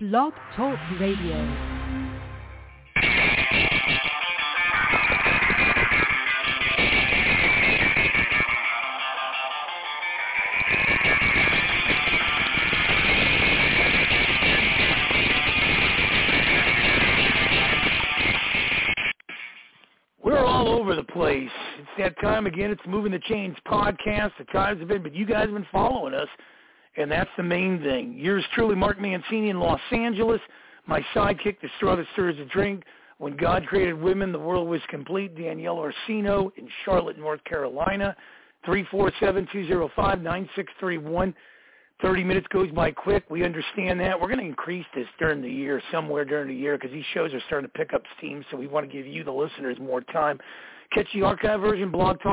Blog Talk Radio. We're all over the place. It's that time again. It's Moving the Chains podcast. The times have been, but you guys have been following us, and that's the main thing. Yours truly, Mark Mancini in Los Angeles. My sidekick, the straw that stirs the drink. When God created women, the world was complete. Danielle Orsino in Charlotte, North Carolina. 347-205-9631. 30 minutes goes by quick. We understand that. We're going to increase this during the year, somewhere during the year, because these shows are starting to pick up steam, so we want to give you, the listeners, more time. Catch the archive version,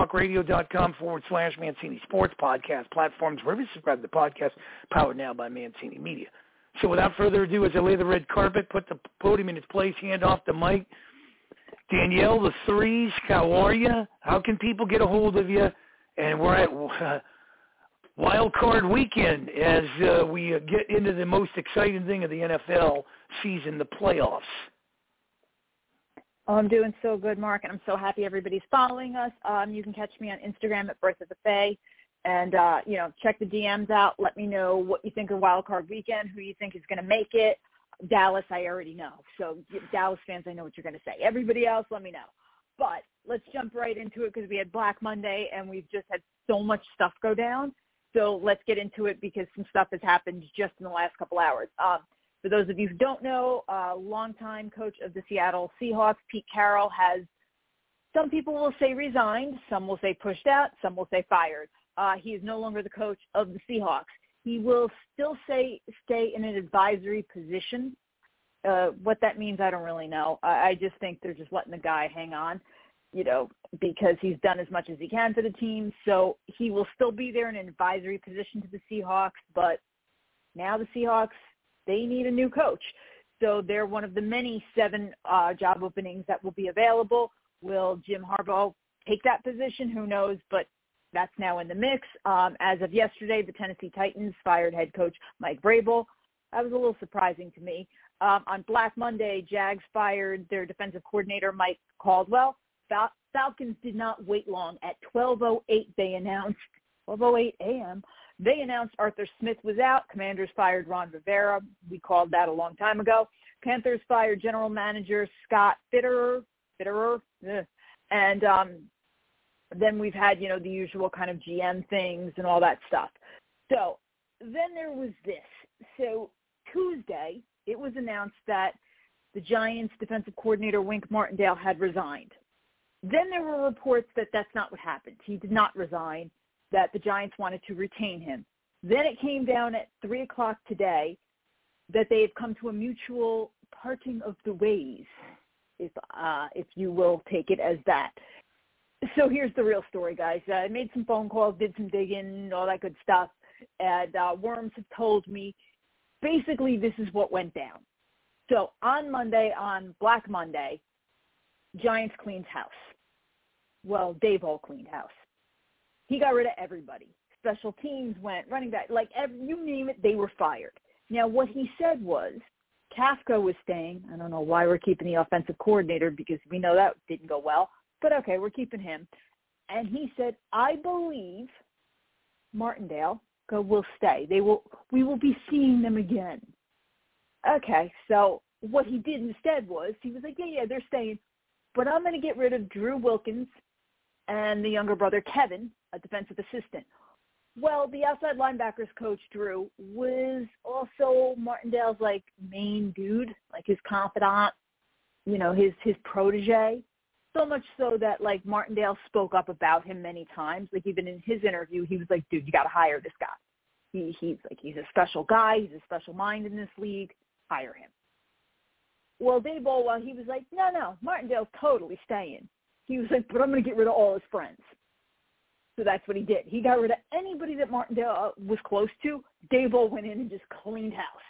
blogtalkradio.com/Mancini Sports podcast platforms, wherever you subscribe to the podcast, powered now by Mancini Media. So without further ado, as I lay the red carpet, put the podium in its place, hand off the mic. Danielle, the Threes, how are you? How can people get a hold of you? And we're at Wild Card Weekend as we get into the most exciting thing of the NFL season, the playoffs. Oh, I'm doing so good, Mark, and I'm so happy everybody's following us. You can catch me on Instagram at Birth of the Fae, and check the DMs out. Let me know what you think of Wild Card Weekend, who you think is going to make it. Dallas, I already know. So Dallas fans, I know what you're going to say. Everybody else, let me know. But let's jump right into it because we had Black Monday, and we've just had so much stuff go down. So let's get into it because some stuff has happened just in the last couple hours. For those of you who don't know, longtime coach of the Seattle Seahawks, Pete Carroll, has, some people will say resigned, some will say pushed out, some will say fired. He is no longer the coach of the Seahawks. He will still stay in an advisory position. What that means, I don't really know. I just think they're just letting the guy hang on, because he's done as much as he can for the team. So he will still be there in an advisory position to the Seahawks, but now the Seahawks, they need a new coach. So they're one of the many 7 job openings that will be available. Will Jim Harbaugh take that position? Who knows, but that's now in the mix. As of yesterday, the Tennessee Titans fired head coach Mike Vrabel. That was a little surprising to me. On Black Monday, Jags fired their defensive coordinator, Mike Caldwell. Falcons did not wait long. At 12:08, they announced, 12:08 a.m., they announced Arthur Smith was out. Commanders fired Ron Rivera. We called that a long time ago. Panthers fired general manager Scott Fitterer. And then we've had, the usual kind of GM things and all that stuff. So then there was this. So Tuesday, it was announced that the Giants' defensive coordinator, Wink Martindale, had resigned. Then there were reports that that's not what happened. He did not resign, that the Giants wanted to retain him. Then it came down at 3 o'clock today that they had come to a mutual parting of the ways, if you will take it as that. So here's the real story, guys. I made some phone calls, did some digging, all that good stuff, and Worms have told me basically this is what went down. So on Monday, on Black Monday, Giants cleaned house. Well, Daboll cleaned house. He got rid of everybody. Special teams went, running back, you name it, they were fired. Now, what he said was Kafka was staying. I don't know why we're keeping the offensive coordinator because we know that didn't go well. But, okay, we're keeping him. And he said, I believe Martindale will stay. We will be seeing them again. Okay, so what he did instead was he was like, yeah, they're staying. But I'm going to get rid of Drew Wilkins and the younger brother, Kevin, a defensive assistant. Well, the outside linebackers coach, Drew, was also Martindale's, main dude, his confidant, his protege. So much so that, Martindale spoke up about him many times. Even in his interview, he was like, dude, you got to hire this guy. He's a special guy. He's a special mind in this league. Hire him. Well, Daboll, he was like, no, Martindale's totally staying. He was like, but I'm going to get rid of all his friends. So that's what he did. He got rid of anybody that Martindale was close to. Daboll went in and just cleaned house.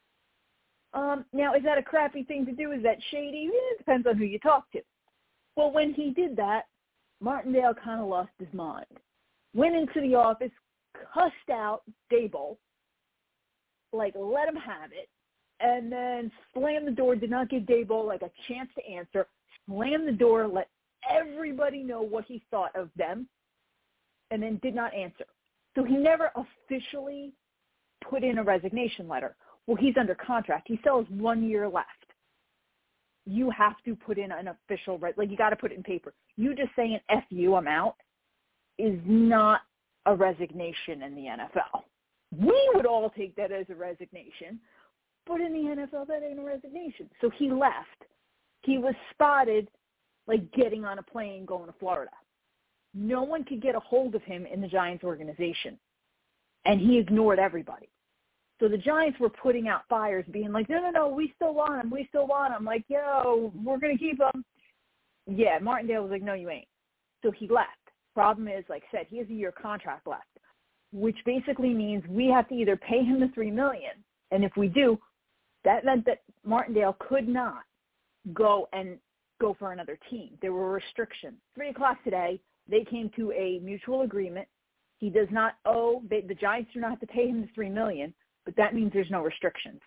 Now, is that a crappy thing to do? Is that shady? It depends on who you talk to. Well, when he did that, Martindale kind of lost his mind. Went into the office, cussed out Daboll, let him have it, and then slammed the door, did not give Daboll like a chance to answer, slammed the door, let everybody know what he thought of them, and then did not answer. So he never officially put in a resignation letter. Well, he's under contract. He still has 1 year left. You have to put in an official, like you got to put it in paper. You just saying F you, I'm out, is not a resignation in the NFL. We would all take that as a resignation, but in the NFL, that ain't a resignation. So he left. He was spotted like getting on a plane going to Florida. No one could get a hold of him in the Giants organization, and he ignored everybody. So the Giants were putting out fires, being like, no, we still want him. We still want him. Like, yo, we're going to keep him. Yeah, Martindale was like, no, you ain't. So he left. Problem is, like I said, he has a year contract left, which basically means we have to either pay him the $3 million, and if we do, that meant that Martindale could not go for another team. There were restrictions. 3 o'clock today, they came to a mutual agreement. He does not owe, the Giants do not have to pay him the $3 million, but that means there's no restrictions.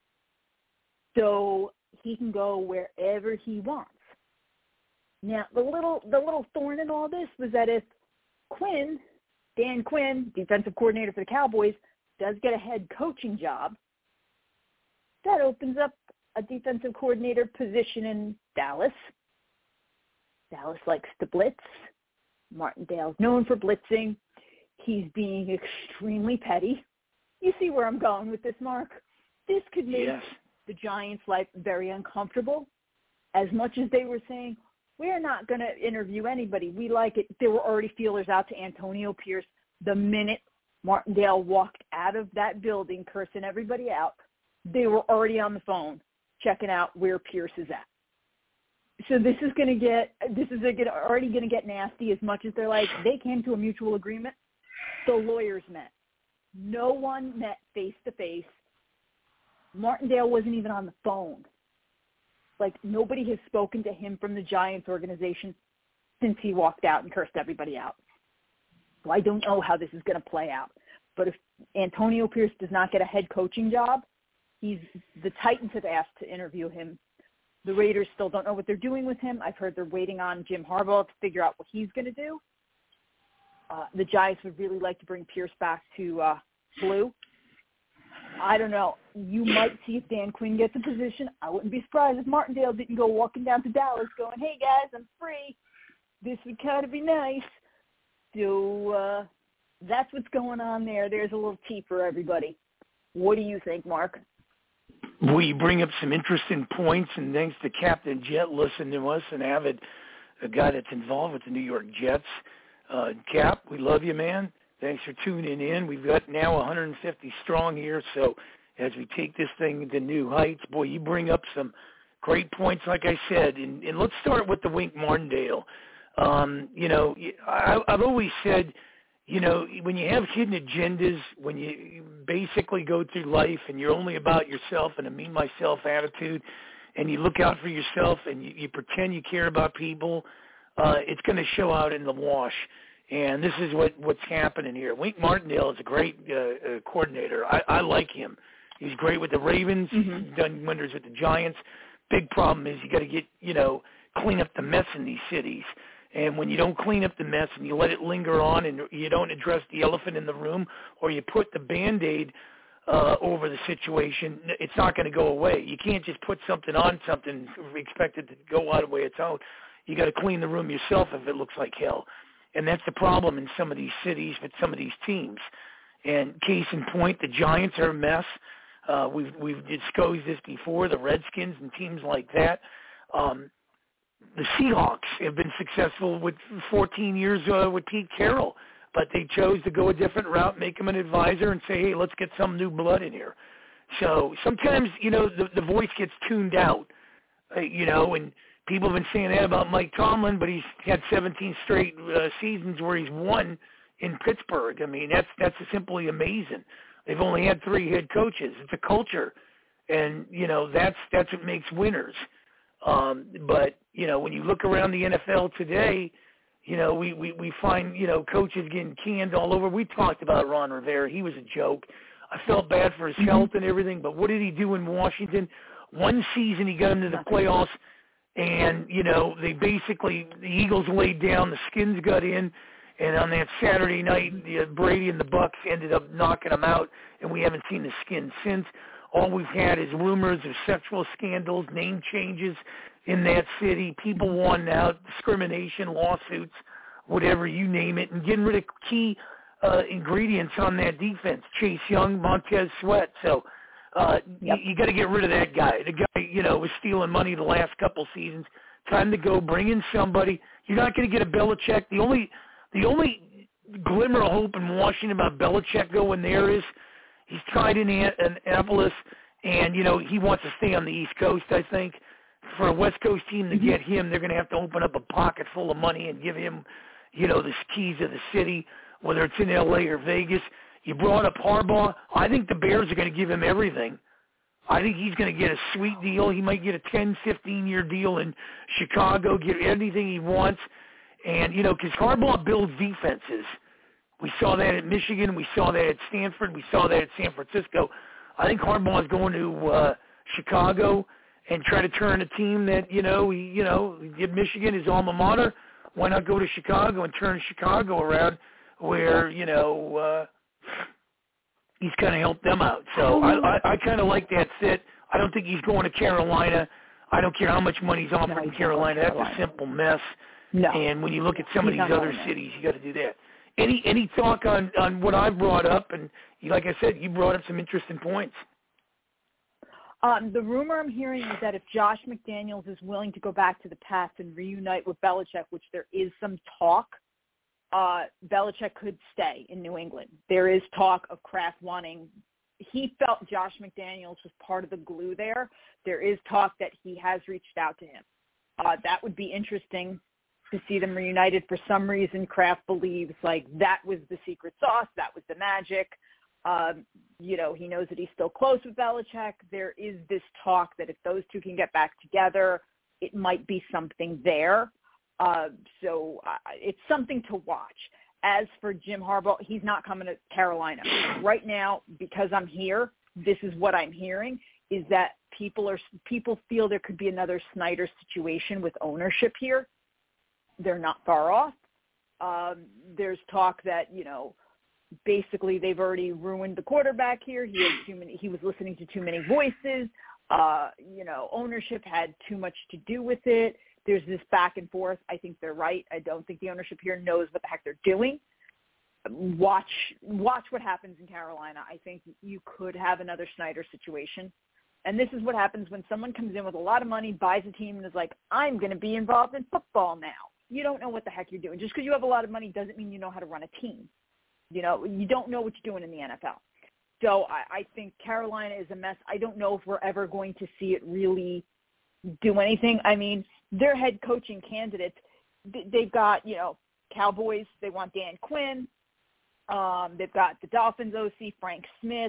So he can go wherever he wants. Now, the little thorn in all this was that if Dan Quinn, defensive coordinator for the Cowboys, does get a head coaching job, that opens up a defensive coordinator position in Dallas. Dallas likes to blitz. Martindale's known for blitzing. He's being extremely petty. You see where I'm going with this, Mark? This could make the Giants' life very uncomfortable. As much as they were saying, we're not going to interview anybody, we like it, there were already feelers out to Antonio Pierce. The minute Martindale walked out of that building, cursing everybody out, they were already on the phone checking out where Pierce is at. So this is already going to get nasty, as much as they're like, they came to a mutual agreement. The lawyers met. No one met face-to-face. Martindale wasn't even on the phone. Like, nobody has spoken to him from the Giants organization since he walked out and cursed everybody out. So I don't know how this is going to play out. But if Antonio Pierce does not get a head coaching job, the Titans have asked to interview him. The Raiders still don't know what they're doing with him. I've heard they're waiting on Jim Harbaugh to figure out what he's going to do. The Giants would really like to bring Pierce back to blue. I don't know. You might see if Dan Quinn gets a position. I wouldn't be surprised if Martindale didn't go walking down to Dallas going, hey, guys, I'm free. This would kind of be nice. So that's what's going on there. There's a little tea for everybody. What do you think, Mark? Well, you bring up some interesting points, and thanks to Captain Jet listening to us, an avid guy that's involved with the New York Jets. Cap, we love you, man. Thanks for tuning in. We've got now 150 strong here, so as we take this thing to new heights, boy, you bring up some great points, like I said, and let's start with the Wink Martindale. I've always said, when you have hidden agendas, when you basically go through life and you're only about yourself and a me-myself attitude, and you look out for yourself and you pretend you care about people, it's going to show out in the wash. And this is what's happening here. Wink Martindale is a great coordinator. I like him. He's great with the Ravens. Mm-hmm. He's done wonders with the Giants. Big problem is you got to get, clean up the mess in these cities. And when you don't clean up the mess and you let it linger on and you don't address the elephant in the room, or you put the Band-Aid over the situation, it's not going to go away. You can't just put something on something and expect it to go out of the way it's out. You got to clean the room yourself if it looks like hell. And that's the problem in some of these cities with some of these teams. And case in point, the Giants are a mess. We've discussed this before, the Redskins and teams like that. The Seahawks have been successful with 14 years with Pete Carroll, but they chose to go a different route, make him an advisor, and say, hey, let's get some new blood in here. So sometimes, the voice gets tuned out, and people have been saying that about Mike Tomlin, but he's had 17 straight seasons where he's won in Pittsburgh. I mean, that's simply amazing. They've only had 3 head coaches. It's a culture, and that's what makes winners. But when you look around the NFL today, we find coaches getting canned all over. We talked about Ron Rivera. He was a joke. I felt bad for his health and everything, but what did he do in Washington? One season he got him to the playoffs, and, they basically, the Eagles laid down, the Skins got in, and on that Saturday night, Brady and the Bucks ended up knocking him out, and we haven't seen the Skins since. All we've had is rumors of sexual scandals, name changes in that city, people wanting out, discrimination, lawsuits, whatever, you name it, and getting rid of key ingredients on that defense, Chase Young, Montez Sweat. So you got to get rid of that guy. The guy, was stealing money the last couple seasons. Time to go. Bring in somebody. You're not going to get a Belichick. The only glimmer of hope in Washington about Belichick going there is he's tried in Annapolis, and, he wants to stay on the East Coast, I think. For a West Coast team to get him, they're going to have to open up a pocket full of money and give him, the keys of the city, whether it's in L.A. or Vegas. You brought up Harbaugh. I think the Bears are going to give him everything. I think he's going to get a sweet deal. He might get a 10, 15-year deal in Chicago, get anything he wants. And, because Harbaugh builds defenses. We saw that at Michigan. We saw that at Stanford. We saw that at San Francisco. I think Harbaugh is going to Chicago and try to turn a team that, he did Michigan, his alma mater. Why not go to Chicago and turn Chicago around where, he's kind of helped them out. So I kind of like that fit. I don't think he's going to Carolina. I don't care how much money he's offering Carolina. That's a simple mess. No. And when you look at some of these other cities, you got to do that. Any talk on what I brought up? And like I said, you brought up some interesting points. The rumor I'm hearing is that if Josh McDaniels is willing to go back to the past and reunite with Belichick, which there is some talk, Belichick could stay in New England. There is talk of Kraft wanting – he felt Josh McDaniels was part of the glue there. There is talk that he has reached out to him. That would be interesting to see them reunited. For some reason, Kraft believes like that was the secret sauce, that was the magic. He knows that he's still close with Belichick. There is this talk that if those two can get back together, it might be something there. So it's something to watch. As for Jim Harbaugh, he's not coming to Carolina. Right now, because I'm here, this is what I'm hearing, is that people feel there could be another Snyder situation with ownership here. They're not far off. There's talk that, basically they've already ruined the quarterback here. He was listening to too many voices. Ownership had too much to do with it. There's this back and forth. I think they're right. I don't think the ownership here knows what the heck they're doing. Watch what happens in Carolina. I think you could have another Snyder situation. And this is what happens when someone comes in with a lot of money, buys a team, and is like, I'm going to be involved in football now. You don't know what the heck you're doing. Just because you have a lot of money doesn't mean you know how to run a team. You don't know what you're doing in the NFL. So I think Carolina is a mess. I don't know if we're ever going to see it really do anything. I mean, their head coaching candidates, they've got, Cowboys, they want Dan Quinn. They've got the Dolphins OC, Frank Smith,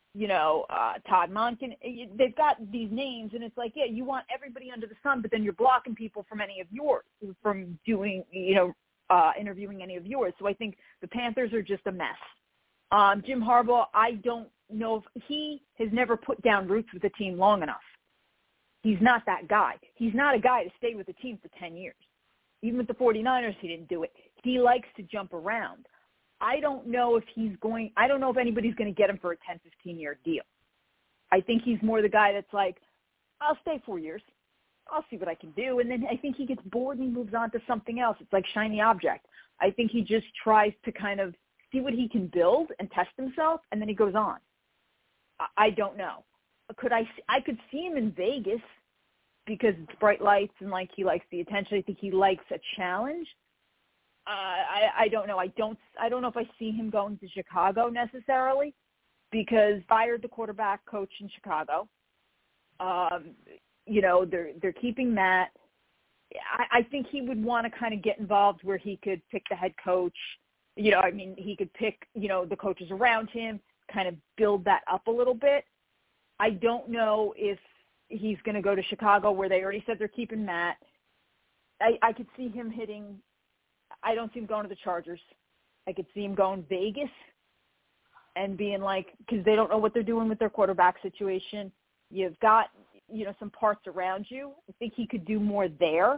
Todd Monken. They've got these names, and it's like, yeah, you want everybody under the sun, but then you're blocking people from any of yours, from doing, interviewing any of yours. So I think the Panthers are just a mess. Jim Harbaugh, I don't know if he has never put down roots with the team long enough. He's not that guy. He's not a guy to stay with the team for 10 years. Even with the 49ers, he didn't do it. He likes to jump around. I don't know if anybody's going to get him for a 10, 15-year deal. I think he's more the guy that's like, I'll stay 4 years. I'll see what I can do. And then I think he gets bored and he moves on to something else. It's like shiny object. I think he just tries to kind of see what he can build and test himself, and then he goes on. I don't know. I could see him in Vegas because it's bright lights and like he likes the attention. I think he likes a challenge. I don't know. I don't know if I see him going to Chicago necessarily because fired the quarterback coach in Chicago. They're keeping Matt. I think he would want to kind of get involved where he could pick the head coach. He could pick, the coaches around him, kind of build that up a little bit. I don't know if he's going to go to Chicago where they already said they're keeping Matt. I could see him hitting – I don't see him going to the Chargers. I could see him going Vegas. and being like, because they don't know what they're doing with their quarterback situation. You've got, some parts around you. I think he could do more there.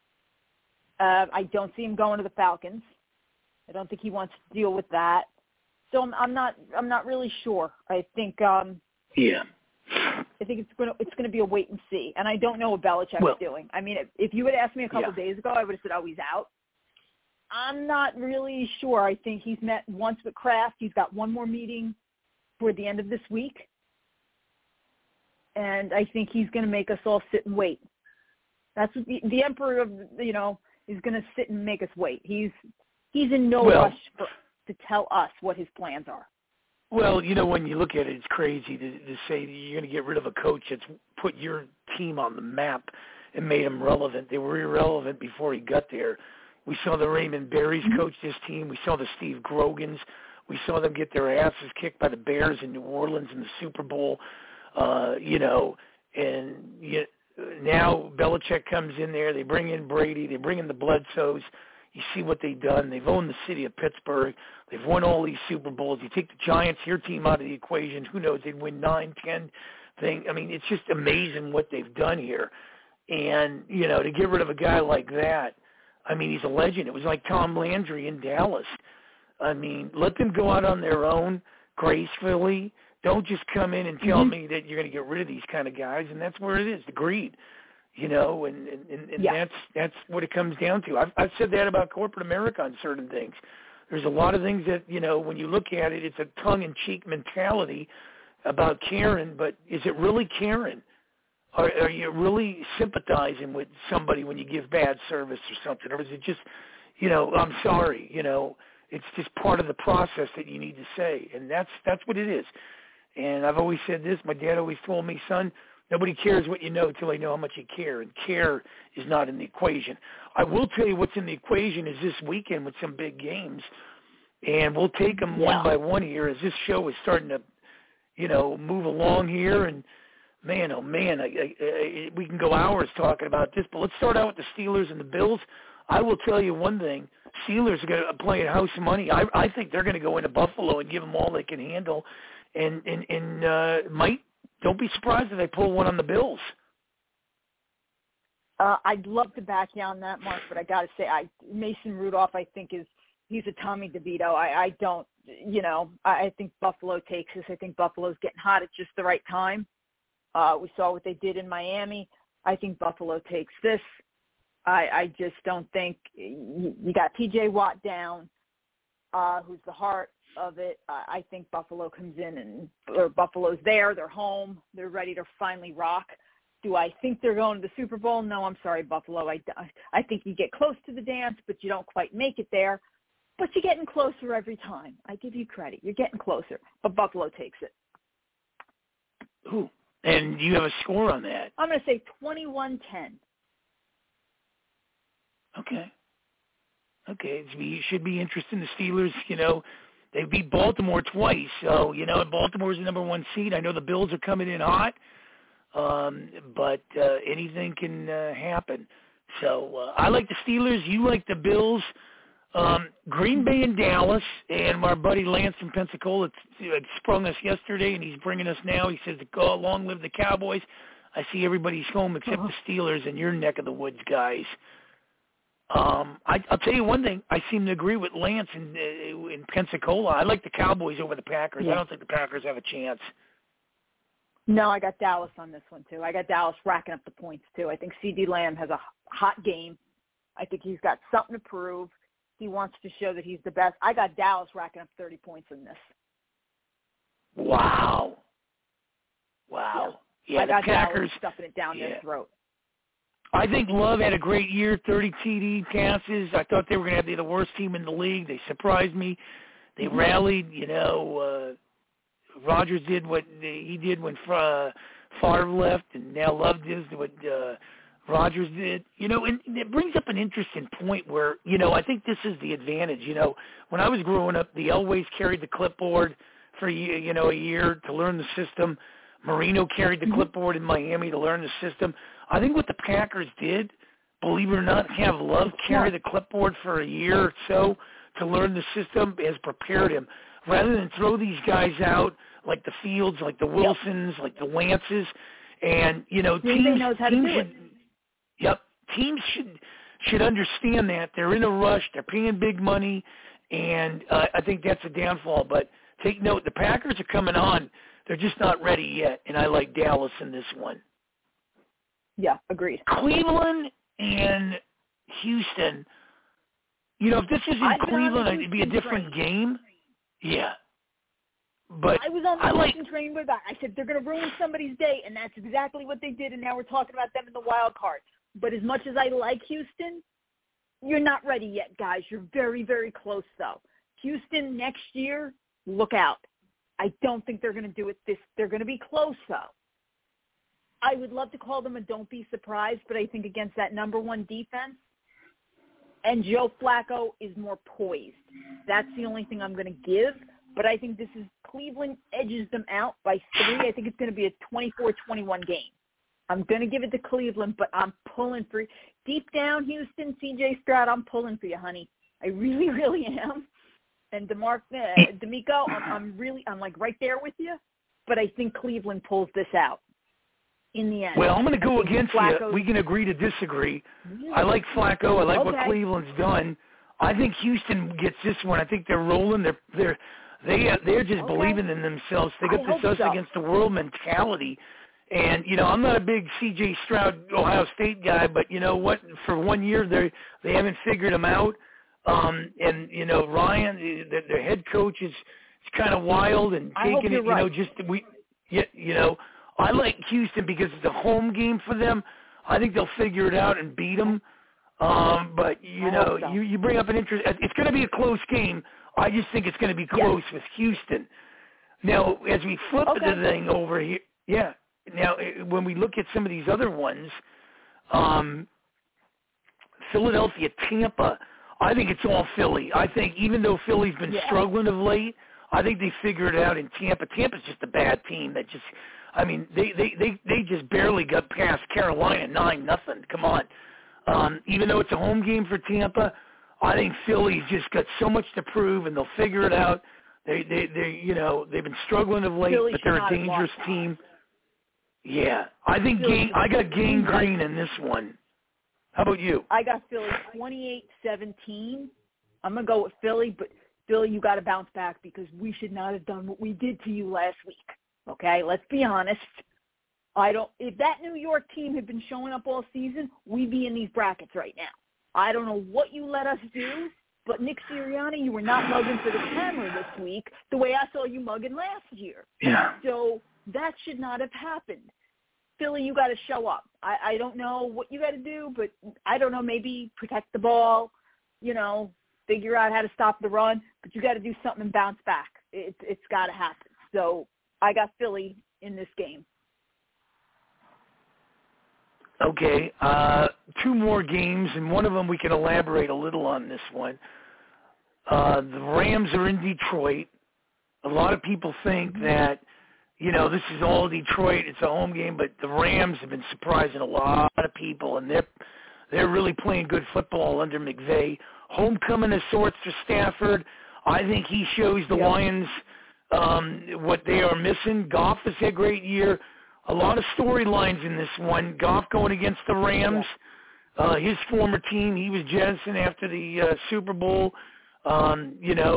I don't see him going to the Falcons. I don't think he wants to deal with that. So I'm not really sure. I think I think it's gonna be a wait and see, and I don't know what Belichick's doing. I mean, if you had asked me a couple of days ago, I would have said, "Oh, he's out." I'm not really sure. I think he's met once with Kraft. He's got one more meeting toward the end of this week, and I think he's going to make us all sit and wait. That's what the emperor of is going to sit and make us wait. He's in no rush to tell us what his plans are. Well, when you look at it, it's crazy to say that you're going to get rid of a coach that's put your team on the map and made them relevant. They were irrelevant before he got there. We saw the Raymond Berries coach this team. We saw the Steve Grogans. We saw them get their asses kicked by the Bears in New Orleans in the Super Bowl. Now Belichick comes in there. They bring in Brady. They bring in the Bledsoes. You see what they've done. They've owned the city of Pittsburgh. They've won all these Super Bowls. You take the Giants, your team, out of the equation. Who knows? They'd win 9, 10 things. I mean, it's just amazing what they've done here. And, to get rid of a guy like that, I mean, he's a legend. It was like Tom Landry in Dallas. I mean, let them go out on their own gracefully. Don't just come in and tell me that you're going to get rid of these kind of guys. And that's where it is, the greed. And that's what it comes down to. I've said that about corporate America on certain things. There's a lot of things that, when you look at it, it's a tongue-in-cheek mentality about caring, but is it really caring? Are you really sympathizing with somebody when you give bad service or something? Or is it just, I'm sorry, it's just part of the process that you need to say, and that's what it is. And I've always said this. My dad always told me, son, nobody cares what you know until they know how much you care, and care is not in the equation. I will tell you what's in the equation is this weekend with some big games, and we'll take them one by one here as this show is starting to, move along here. And, man, oh, man, we can go hours talking about this, but let's start out with the Steelers and the Bills. I will tell you one thing. Steelers are going to play at house money. I think they're going to go into Buffalo and give them all they can handle, and don't be surprised if they pull one on the Bills. I'd love to back you on that, Mark, but I got to say, Mason Rudolph, I think he's a Tommy DeVito. I don't, I think Buffalo takes this. I think Buffalo's getting hot at just the right time. We saw what they did in Miami. I think Buffalo takes this. I just don't think you got T.J. Watt down, who's the heart of it. I think Buffalo comes in or Buffalo's there. They're home. They're ready to finally rock. Do I think they're going to the Super Bowl? No, I'm sorry, Buffalo. I think you get close to the dance, but you don't quite make it there. But you're getting closer every time. I give you credit. You're getting closer. But Buffalo takes it. Ooh. And you have a score on that? I'm going to say 21-10. Okay. It should be interesting. The Steelers, they beat Baltimore twice. So, Baltimore's the number 1 seed. I know the Bills are coming in hot, but anything can happen. So I like the Steelers. You like the Bills. Green Bay and Dallas, and our buddy Lance from Pensacola sprung us yesterday, and he's bringing us now. He says, long live the Cowboys. I see everybody's home except the Steelers in your neck of the woods, guys. I'll tell you one thing. I seem to agree with Lance in Pensacola. I like the Cowboys over the Packers. Yeah. I don't think the Packers have a chance. No, I got Dallas on this one, too. I got Dallas racking up the points, too. I think C.D. Lamb has a hot game. I think he's got something to prove. He wants to show that he's the best. I got Dallas racking up 30 points in this. Wow. Yeah, I got the Packers Dallas stuffing it down their throat. I think Love had a great year, 30 TD passes. I thought they were going to be the worst team in the league. They surprised me. They rallied. Rodgers did what he did when Favre left, and now Love does what Rodgers did. And it brings up an interesting point where, I think this is the advantage. When I was growing up, the Elways carried the clipboard for a year to learn the system. Marino carried the clipboard in Miami to learn the system. I think what the Packers did, believe it or not, have Love carry the clipboard for a year or so to learn the system has prepared him. rather than throw these guys out like the Fields, like the Wilsons, like the Lances, and Green Bay knows how to do it. Teams should understand that they're in a rush, they're paying big money, and I think that's a downfall. But take note, the Packers are coming on; they're just not ready yet, and I like Dallas in this one. Yeah, agreed. Cleveland and Houston. If this is in Cleveland, it'd be a different game. Yeah. But I was on the Houston train with that. I said they're going to ruin somebody's day, and that's exactly what they did, and now we're talking about them in the wild card. But as much as I like Houston, you're not ready yet, guys. You're very, very close, though. Houston next year, look out. I don't think they're going to do it they're going to be close, though. I would love to call them a don't be surprised, but I think against that number one defense, and Joe Flacco is more poised. That's the only thing I'm going to give. But I think this is Cleveland edges them out by 3. I think it's going to be a 24-21 game. I'm going to give it to Cleveland, but I'm pulling for deep down, Houston, C.J. Stroud, I'm pulling for you, honey. I really, really am. And D'Amico, I'm like right there with you. But I think Cleveland pulls this out in the end. Well, I'm going to go against you. We can agree to disagree. Really? I like Flacco. I like what Cleveland's done. I think Houston gets this one. I think they're rolling. They're just believing in themselves. They got this us against the world mentality. And, I'm not a big C.J. Stroud Ohio State guy, but you know what? For 1 year, they haven't figured him out. And, Ryan, their head coach is kind of wild and taking it, I like Houston because it's a home game for them. I think they'll figure it out and beat them. But, you bring up an interest. It's going to be a close game. I just think it's going to be close with Houston. Now, as we flip the thing over here, now, when we look at some of these other ones, Philadelphia, Tampa, I think it's all Philly. I think even though Philly's been struggling of late, I think they figured it out in Tampa. Tampa's just a bad team that just, they just barely got past Carolina 9-0. Come on. Even though it's a home game for Tampa, I think Philly's just got so much to prove, and they'll figure it out. They've been struggling of late, but they're a dangerous team. Yeah, I think I got Gang Green in this one. How about you? I got Philly 28-17. I'm going to go with Philly, but Philly, you got to bounce back because we should not have done what we did to you last week. Okay, let's be honest. If that New York team had been showing up all season, we'd be in these brackets right now. I don't know what you let us do, but Nick Sirianni, you were not mugging for the camera this week the way I saw you mugging last year. Yeah. So that should not have happened. Philly, you got to show up. I don't know what you got to do, but I don't know, maybe protect the ball, figure out how to stop the run, but you got to do something and bounce back. It's got to happen. So I got Philly in this game. Okay, 2 more games, and one of them we can elaborate a little on this one. The Rams are in Detroit. A lot of people think that, this is all Detroit. It's a home game, but the Rams have been surprising a lot of people, and they're really playing good football under McVay. Homecoming of sorts for Stafford. I think he shows the Lions what they are missing. Goff has had a great year. A lot of storylines in this one. Goff going against the Rams. His former team, he was jettisoned after the Super Bowl, and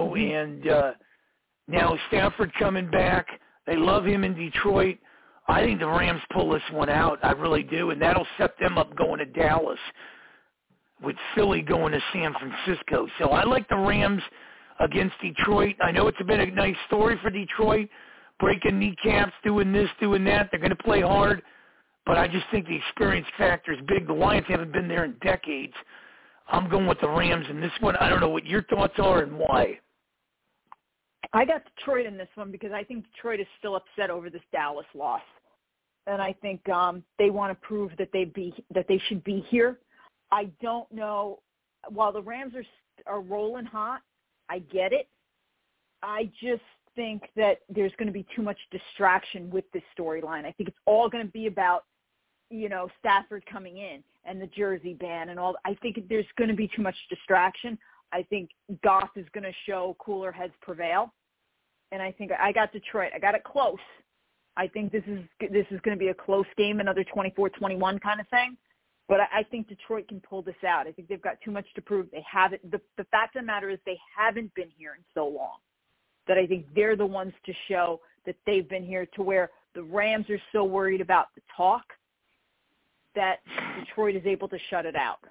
now Stafford coming back. They love him in Detroit. I think the Rams pull this one out. I really do, and that'll set them up going to Dallas with Philly going to San Francisco. So I like the Rams against Detroit. I know it's been a nice story for Detroit, breaking kneecaps, doing this, doing that. They're going to play hard, but I just think the experience factor is big. The Lions haven't been there in decades. I'm going with the Rams in this one. I don't know what your thoughts are and why. I got Detroit in this one because I think Detroit is still upset over this Dallas loss, and I think they want to prove that they should be here. I don't know. While the Rams are rolling hot, I get it. I just think that there's going to be too much distraction with this storyline. I think it's all going to be about, Stafford coming in and the jersey ban and all. I think there's going to be too much distraction. I think Goff is going to show cooler heads prevail. and I think I got Detroit. I got it close. I think this is going to be a close game, another 24-21 kind of thing. But I think Detroit can pull this out. I think they've got too much to prove. They haven't. The fact of the matter is they haven't been here in so long that I think they're the ones to show that they've been here, to where the Rams are so worried about the talk that Detroit is able to shut it out.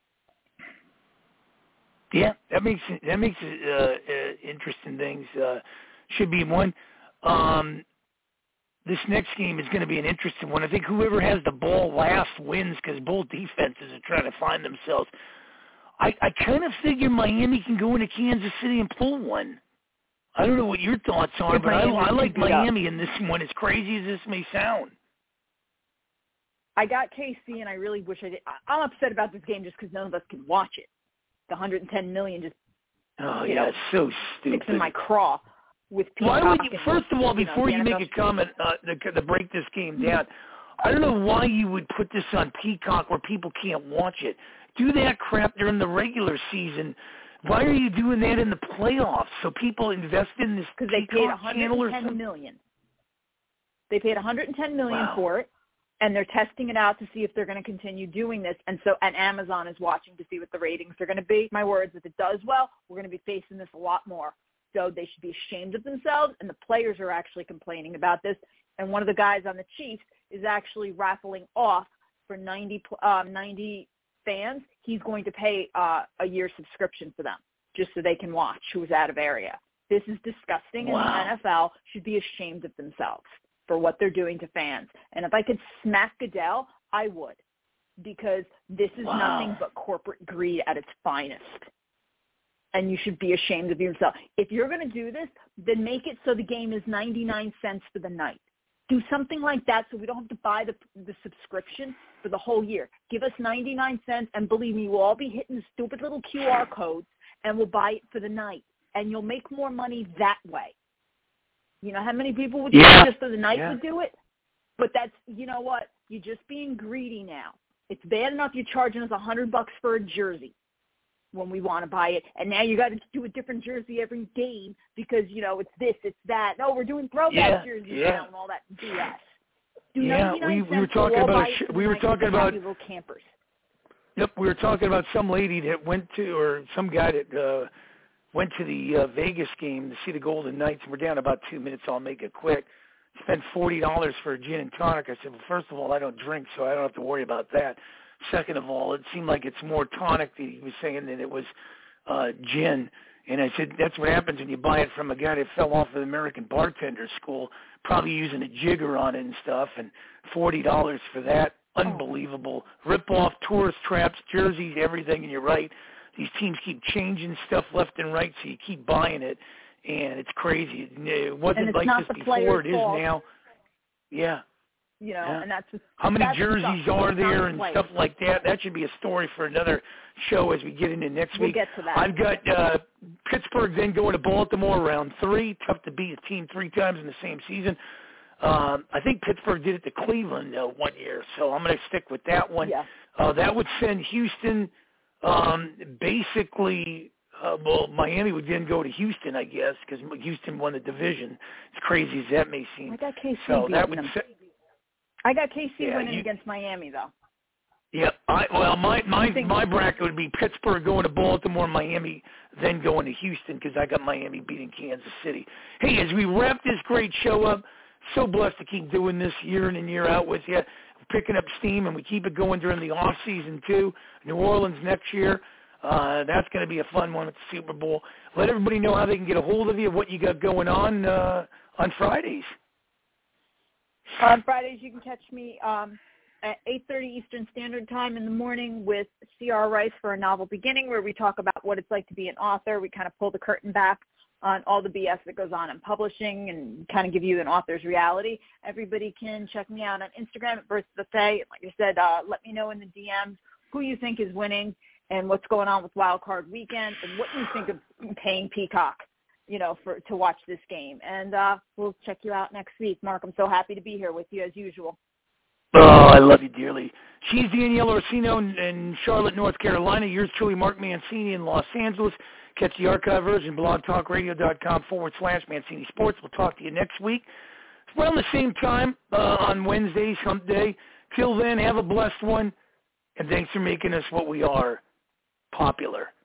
Yeah, that makes it interesting things. Should be one. This next game is going to be an interesting one. I think whoever has the ball last wins, because both defenses are trying to find themselves. I kind of figure Miami can go into Kansas City and pull one. I don't know what your thoughts are, but I like Miami in this one, as crazy as this may sound. I got KC, and I really wish I did. I'm upset about this game just because none of us can watch it. The $110 million just, it's so stupid. sticks in my craw. Why would you, first of all, before you make a comment to break this game down, I don't know why you would put this on Peacock where people can't watch it. Do that crap during the regular season. Why are you doing that in the playoffs? So people invest in this because they paid $110 million. They paid $110 million for it, and they're testing it out to see if they're going to continue doing this. And Amazon is watching to see what the ratings are going to be. My words, if it does well, we're going to be facing this a lot more. So they should be ashamed of themselves, and the players are actually complaining about this. And one of the guys on the Chiefs is actually raffling off for 90 fans. He's going to pay a year subscription for them just so they can watch who's out of area. This is disgusting, and the NFL should be ashamed of themselves for what they're doing to fans. And if I could smack Goodell, I would, because this is nothing but corporate greed at its finest. And you should be ashamed of yourself. If you're going to do this, then make it so the game is 99 cents for the night. Do something like that so we don't have to buy the subscription for the whole year. Give us 99 cents, and believe me, we'll all be hitting the stupid little QR codes, and we'll buy it for the night. And you'll make more money that way. You know how many people would do it just for the night would do it? But that's, you know what? You're just being greedy now. It's bad enough you're charging us $100 for a jersey when we want to buy it, and now you got to do a different jersey every game because, it's this, it's that. No, we're doing throwback jerseys now and all that BS. We were talking about little campers. Yep, we were talking about some lady that went to, or some guy that went to the Vegas game to see the Golden Knights. We're down about 2 minutes. I'll make it quick. Spent $40 for a gin and tonic. I said, well, first of all, I don't drink, so I don't have to worry about that. Second of all, it seemed like it's more tonic that he was saying than it was gin. And I said, that's what happens when you buy it from a guy that fell off of the American Bartender School, probably using a jigger on it and stuff, and $40 for that. Unbelievable. Rip-off, tourist traps, jerseys, everything, and you're right. These teams keep changing stuff left and right, so you keep buying it, and it's crazy. It wasn't like this before. It is now. Yeah. And that's just, how many jerseys are there and stuff like that. That should be a story for another show as we get into next week. We'll get to that. I've got Pittsburgh then going to Baltimore round 3. Tough to beat a team 3 times in the same season. I think Pittsburgh did it to Cleveland one year, so I'm going to stick with that one. Yeah. That would send Houston basically Miami would then go to Houston, I guess, because Houston won the division. As crazy as that may seem. I got KC so that would I got KC winning against Miami, though. Yeah, my bracket would be Pittsburgh going to Baltimore, Miami, then going to Houston because I got Miami beating Kansas City. Hey, as we wrap this great show up, so blessed to keep doing this year in and year out with you, picking up steam, and we keep it going during the off season too. New Orleans next year, that's going to be a fun one at the Super Bowl. Let everybody know how they can get a hold of you, what you got going on Fridays. On Fridays, you can catch me at 8:30 Eastern Standard Time in the morning with C.R. Rice for A Novel Beginning, where we talk about what it's like to be an author. We kind of pull the curtain back on all the BS that goes on in publishing and kind of give you an author's reality. Everybody can check me out on Instagram at Birth of the Fae. Like I said, let me know in the DMs who you think is winning and what's going on with Wild Card Weekend and what you think of paying Peacock, to watch this game. And we'll check you out next week. Mark, I'm so happy to be here with you as usual. Oh, I love you dearly. She's Danielle Orsino in Charlotte, North Carolina. Yours truly, Mark Mancini in Los Angeles. Catch the archive version, blogtalkradio.com/Mancini Sports. We'll talk to you next week. Around the same time on Wednesdays, hump day. Till then, have a blessed one, and thanks for making us what we are, popular.